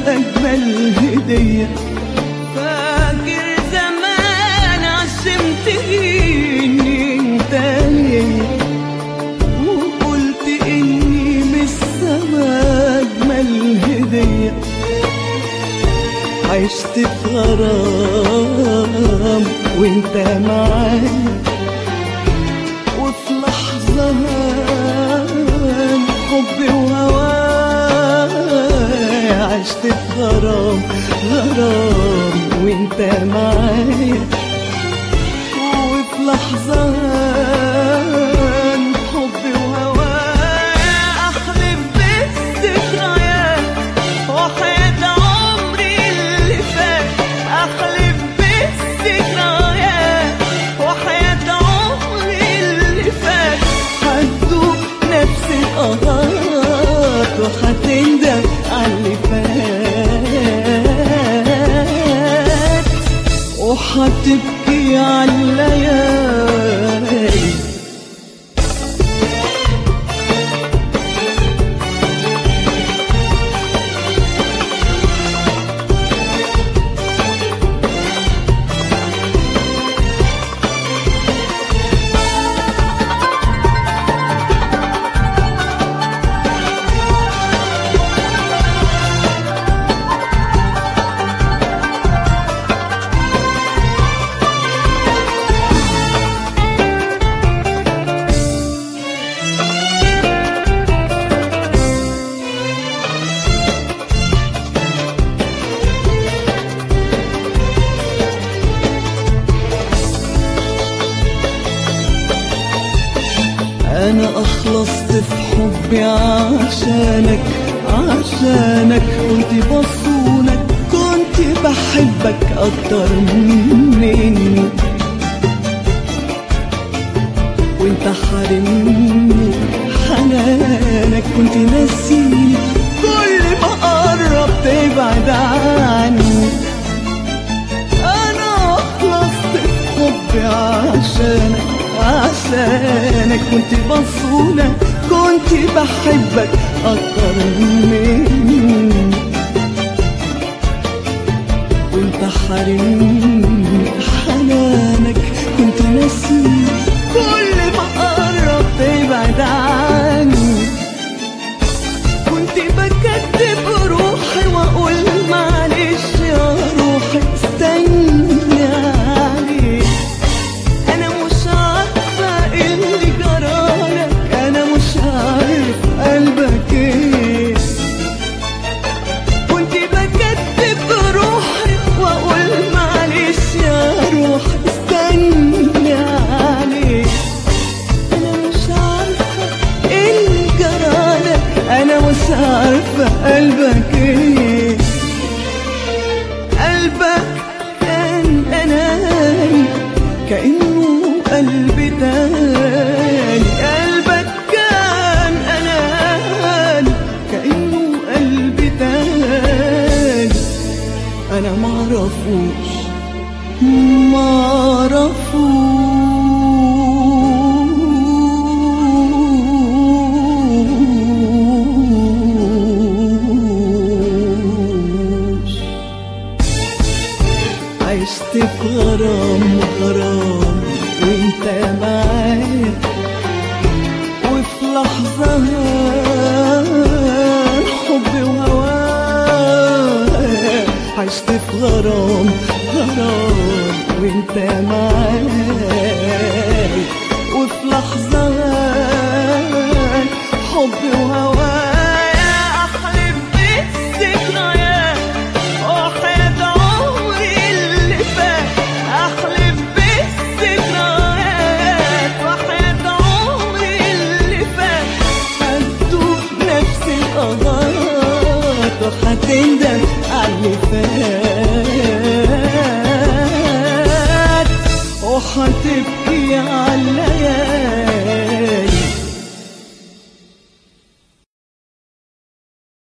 أجمل هدية. فاكر زمان عشمتني انت ليا، وقلت اني من السما أجمل هدية. عشت في غرام وانت معايا، وفي لحظة حبي وهواي. عشت في غرام وانت معايا، وفي لحظة حبي وهواي. أحلف بالذكريات وحياة عمري اللي فات. أحلف بالذكريات وحياة عمري اللي فات. هتدوق نفس القهات وهتندم على اللي فات، وهتبكي على الليالي. أنا أخلصت في حبي عشانك، كنت بصونك، كنت بحبك أكتر مني. وانت حارمني حنانك، كنت ناسيني، كل ما قرب تبعد عني. أنا أخلصت في حبي عشانك، كنت بصونك، كنت بحبك أكتر مني. وانت حارمني حنانك، كنت ناسيني، كل ما قرب تبعد عني. كنت بكذب روحي وأقول معلش يا روحي استني عليك. أنا مش عارفة إيه اللي جرالك، أنا مش عارف قلبك إيه. كنت بكذب روحي وأقول معلش يا روحي استني عليك. أنا مش عارفة إيه اللي جرالك، أنا مش عارفة قلبك إيه. قلبك كان أناني كأنه قلبي تاني. قلبك كان أناني كأنه قلبي تاني. أنا معرفوش عشت في غرام وانت معايا، وفي لحظة حبي وهواي. عشت في غرام وانت معايا، وفي لحظة حبي وهواي. أحلف بالذكريات وحياة عمري اللي فات. أحلف بالذكريات وحياة عمري اللي فات. هتدوق نفس القهات وهتندم على اللي فات، وهتبكي